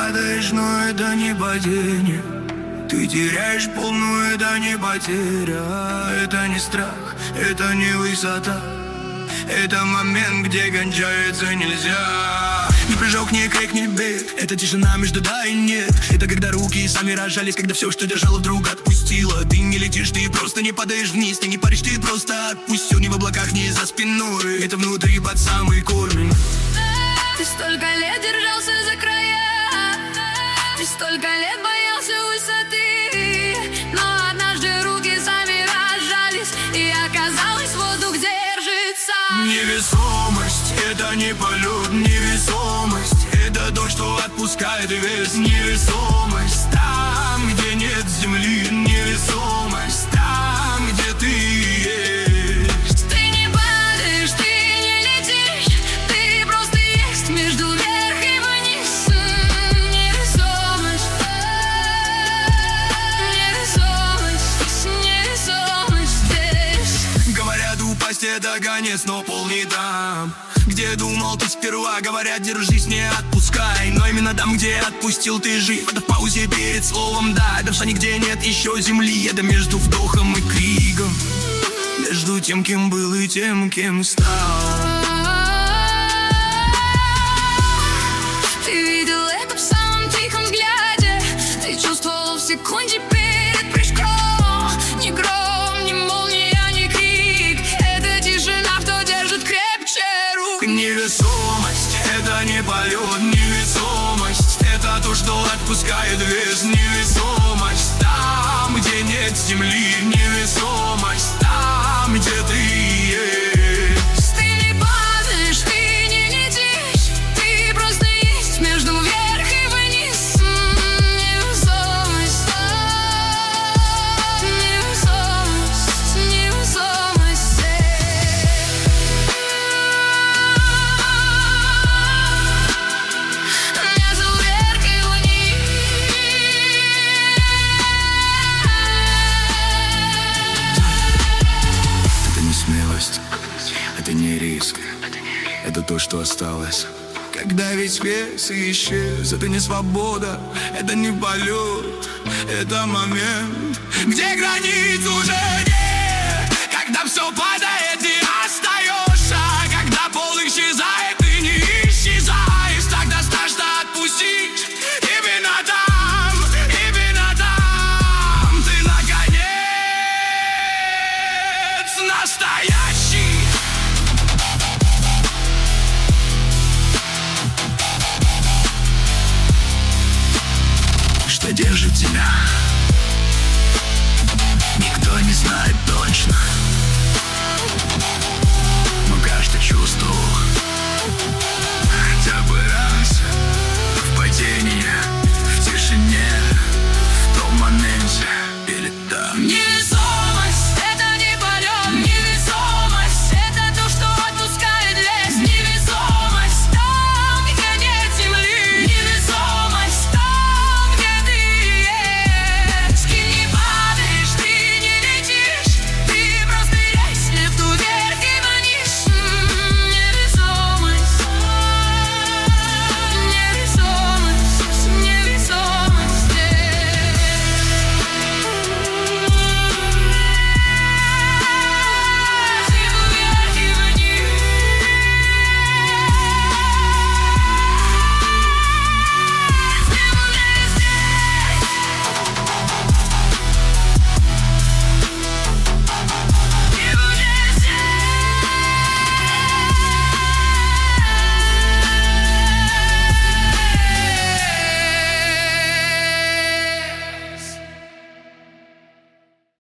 падаешь, но это не падение. Ты теряешь полную, это не потеря. Это не страх, это не высота. Это момент, где кончается нельзя. Не прыжок, не крик, не бег. Это тишина между да и нет. Это когда руки сами рожались, когда все, что держало, вдруг отпустило. Ты не летишь, ты просто не падаешь вниз. Ты не паришь, ты просто отпустил. Не в облаках, не за спиной. Это внутри, под самый корень. Ты столько лет держался за края. Ты столько лет боялся высоты. Но однажды руки сами разжались, и оказалось, воздух держится. Невесомость, это не полет. Невесомость, это то, что отпускает вес. Невесомость, там, где нет земли. Невесомость, там, где ты есть. Ты не падаешь, ты не летишь. Ты просто есть между вверх и вниз. Невесомость, невесомость, невесомость здесь. Говорят, упасть это конец, но пол не там, где думал ты сперва. Говорят, держись, не отпускай. Но именно там, где отпустил, ты жив. Это в паузе перед словом да. Дальше нигде нет еще земли. Это между вдохом и криком. Между тем, кем был, и тем, кем стал. Ты видел это в самом тихом взгляде. Ты чувствовал в секунде перед прыжком. Ни гром, ни молния, ни крик. Это тишина, кто держит крепче рук. Невесомость, это не полет. Невесомость, это то, что отпускает вес. Невесомость, там, где нет земли. Невесомость, там, где ты есть. Ты не падаешь, ты не летишь. Ты просто есть между вверх и вниз. Невесомость, невесомость, невесомость. Между вверх и вниз. Это не смелость, это не риск. Это то, что осталось, когда весь вес исчез. Это не свобода, это не полет. Это момент, где границ уже нет. Когда все падает, ты остаешься. Когда пол исчезает, ты не исчезаешь. Тогда страшно отпустить. Именно там, ты наконец настоящий. Что держит тебя?